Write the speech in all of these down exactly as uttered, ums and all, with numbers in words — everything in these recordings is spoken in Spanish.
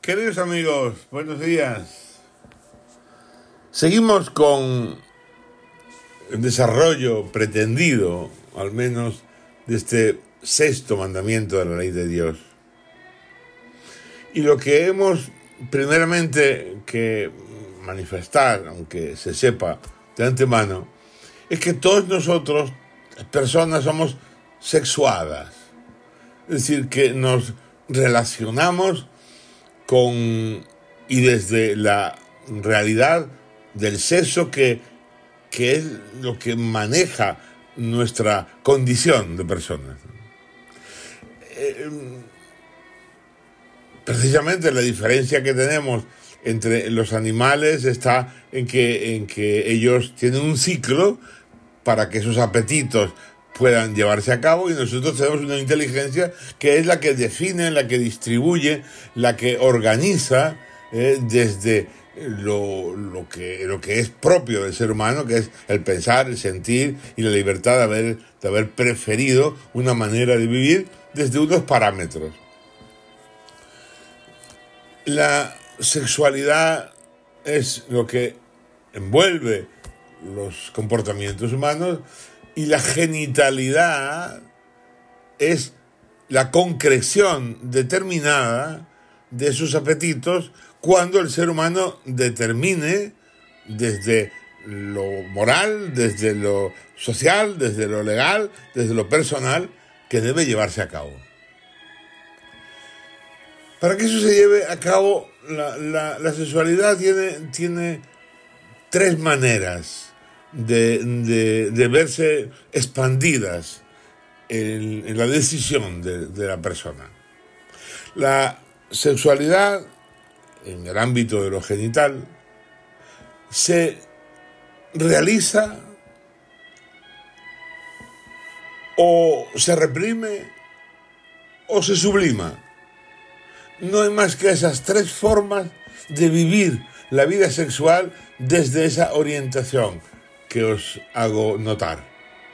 Queridos amigos, buenos días. Seguimos con el desarrollo pretendido, al menos, de este sexto mandamiento de la ley de Dios. Y lo que hemos primeramente que manifestar, aunque se sepa de antemano, es que todos nosotros, personas, somos sexuadas. Es decir, que nos relacionamos con y desde la realidad del sexo que, que es lo que maneja nuestra condición de personas. Eh, precisamente la diferencia que tenemos entre los animales está en que, en que ellos tienen un ciclo para que esos apetitos puedan llevarse a cabo, y nosotros tenemos una inteligencia que es la que define, la que distribuye, la que organiza eh, desde lo, lo, que, lo que es propio del ser humano, que es el pensar, el sentir y la libertad de haber, de haber preferido una manera de vivir desde unos parámetros. La sexualidad es lo que envuelve los comportamientos humanos, y la genitalidad es la concreción determinada de sus apetitos cuando el ser humano determine desde lo moral, desde lo social, desde lo legal, desde lo personal, que debe llevarse a cabo. Para que eso se lleve a cabo, la, la, la sexualidad tiene, tiene tres maneras De, de, de verse expandidas en, en la decisión de, de la persona. La sexualidad, en el ámbito de lo genital, se realiza o se reprime o se sublima. No hay más que esas tres formas de vivir la vida sexual desde esa orientación que os hago notar.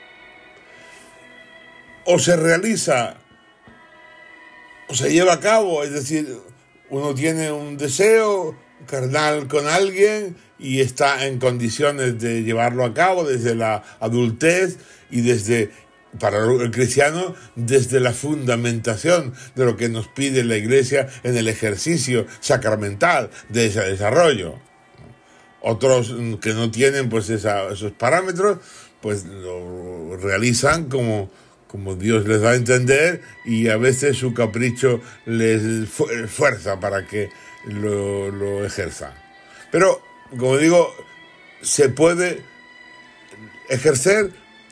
O se realiza, o se lleva a cabo, es decir, uno tiene un deseo carnal con alguien y está en condiciones de llevarlo a cabo desde la adultez y desde, para el cristiano, desde la fundamentación de lo que nos pide la Iglesia en el ejercicio sacramental de ese desarrollo. Otros que no tienen pues esa, esos parámetros, pues lo realizan como, como Dios les da a entender, y a veces su capricho les fuerza para que lo, lo ejerzan. Pero, como digo, se puede ejercer,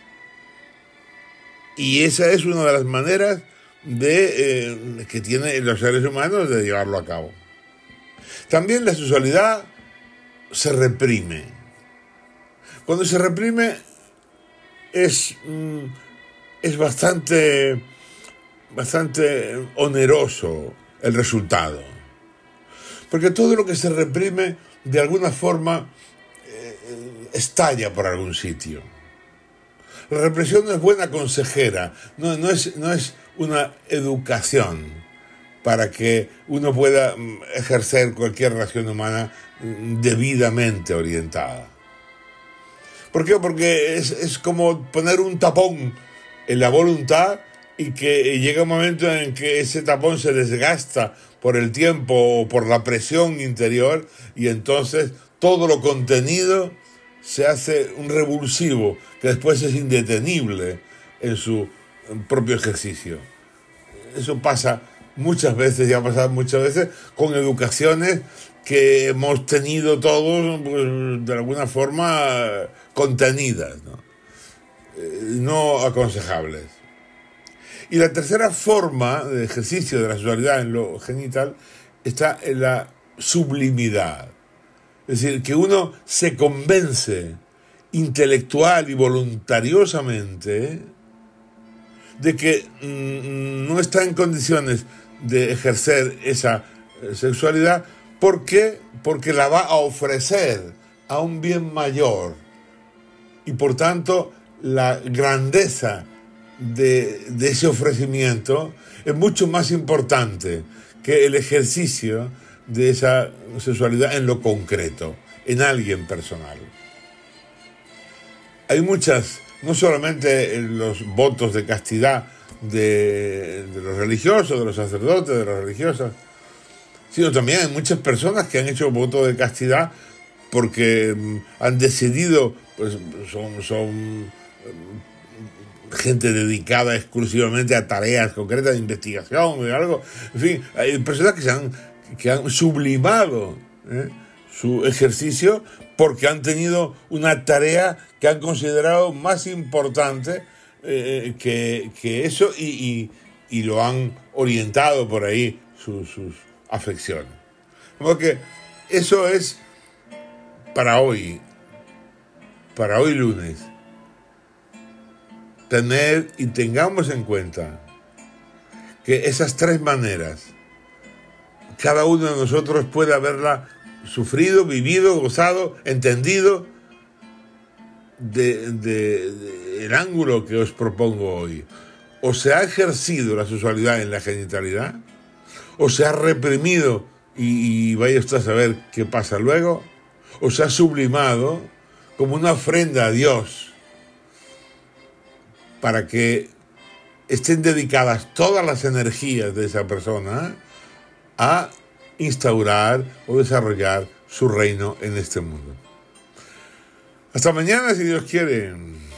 y esa es una de las maneras de, eh, que tienen los seres humanos de llevarlo a cabo. También la sexualidad se reprime. Cuando se reprime es, es bastante, bastante oneroso el resultado. Porque todo lo que se reprime de alguna forma eh, estalla por algún sitio. La represión no es buena consejera, no, no, es, no es una educación para que uno pueda ejercer cualquier relación humana debidamente orientada. ¿Por qué? Porque es, es como poner un tapón en la voluntad, y que llega un momento en que ese tapón se desgasta por el tiempo o por la presión interior, y entonces todo lo contenido se hace un revulsivo que después es indetenible en su propio ejercicio. Eso pasa muchas veces, ya ha pasado muchas veces, con educaciones que hemos tenido todos, pues, de alguna forma contenidas, ¿no? Eh, no aconsejables. Y la tercera forma de ejercicio de la sexualidad en lo genital está en la sublimidad. Es decir, que uno se convence intelectual y voluntariosamente de que mm, no está en condiciones de ejercer esa sexualidad. ¿Por qué? Porque la va a ofrecer a un bien mayor, y por tanto la grandeza de, de ese ofrecimiento es mucho más importante que el ejercicio de esa sexualidad en lo concreto, en alguien personal. Hay muchas, no solamente los votos de castidad de, de los religiosos, de los sacerdotes, de las religiosas, sino también hay muchas personas que han hecho votos de castidad porque han decidido, pues son, son gente dedicada exclusivamente a tareas concretas de investigación, de algo. En fin, hay personas que se han, que han sublimado ¿eh? su ejercicio porque han tenido una tarea que han considerado más importante eh, que, que eso y, y, y lo han orientado por ahí sus, sus afecciones. Porque eso es para hoy, para hoy lunes, tener y tengamos en cuenta que esas tres maneras, cada uno de nosotros puede haberla sufrido, vivido, gozado, entendido de, de, de el ángulo que os propongo hoy. O se ha ejercido la sexualidad en la genitalidad, o se ha reprimido y, y vaya usted a saber qué pasa luego, o se ha sublimado como una ofrenda a Dios para que estén dedicadas todas las energías de esa persona a instaurar o desarrollar su reino en este mundo. Hasta mañana, si Dios quiere.